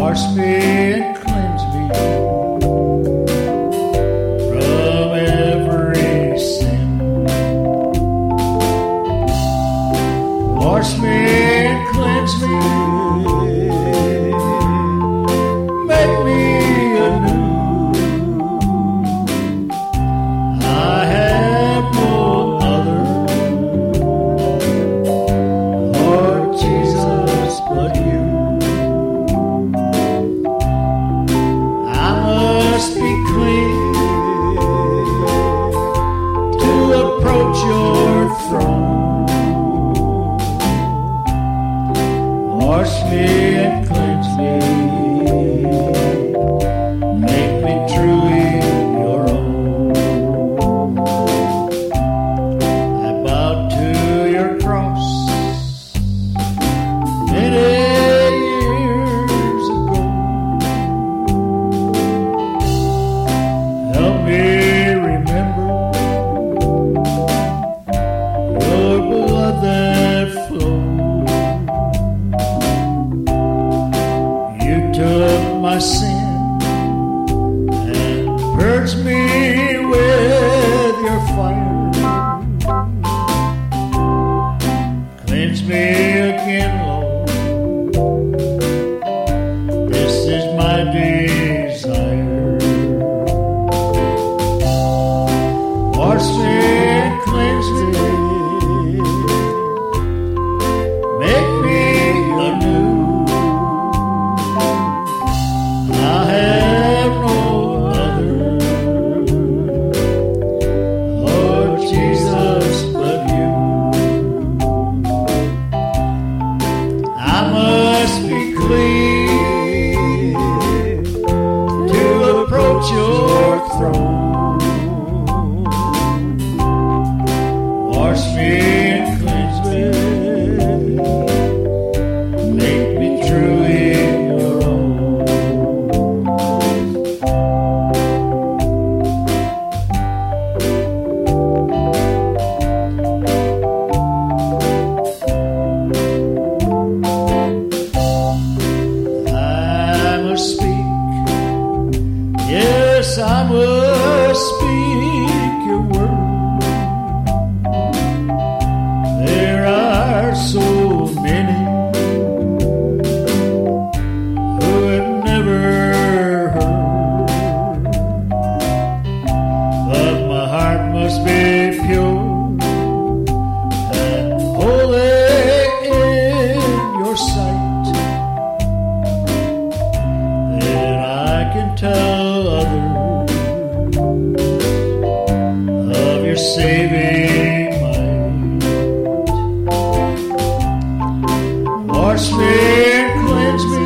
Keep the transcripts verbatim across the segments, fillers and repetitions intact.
Wash me and cleanse me from every sin. Wash me and cleanse me, make me anew. I have no other, Lord Jesus, but you. Be clean to approach your throne. Wash me and cleanse me, make me truly your own. I bow to your cross many years ago. Help me remember your blood that flowed. You took my sin and purged me with your fire. Cleanse me again, Lord. This is my desire. Wash me and cleanse me, make me anew. I have no other, Lord Jesus, but you. I must be clean to approach your throne. Wash me and cleanse me, make me truly your own. I must speak, yes, I must speak your word. There are so many who have never heard, but my heart must be pure and holy in your sight. Then I can tell others of your saving might. Wash me and cleanse me,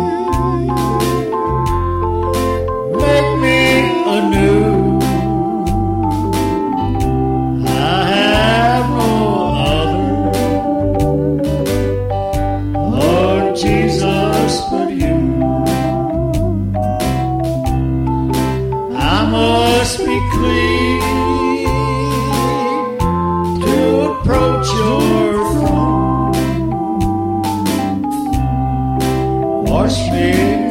make me anew. I have no other, Lord Jesus, but you. I must be clean to approach your throne. Wash me